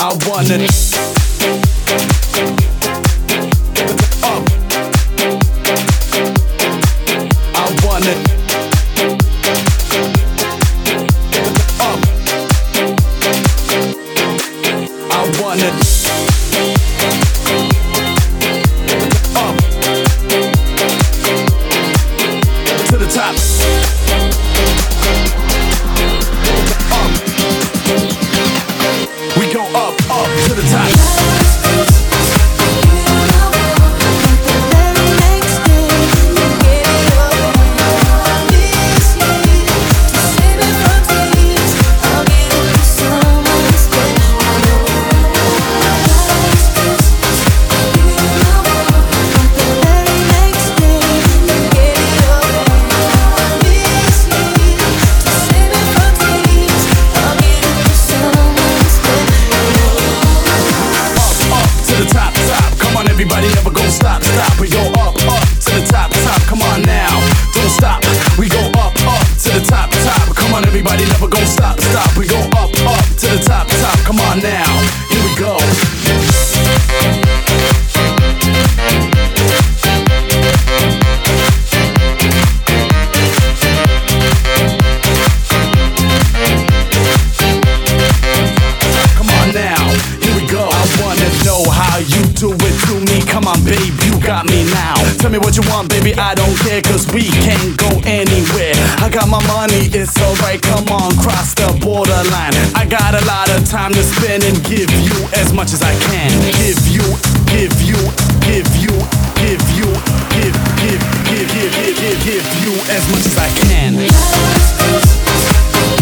I wanna up. I wanna up. I wanna up to the top. Up. We go up to the top. Everybody never gon' stop. We go up to the top. Come on now, don't stop. We go up to the top. Come on, everybody never gon' stop. We go up to the top. Come on now, here we go. Come on now, here we go. I wanna know how you do it to me. Come on, babe, you got me now. Tell me what you want, baby, I don't care, cause we can't go anywhere. I got my money, it's alright, come on, cross the borderline. I got a lot of time to spend and give you as much as I can. Give you as much as I can.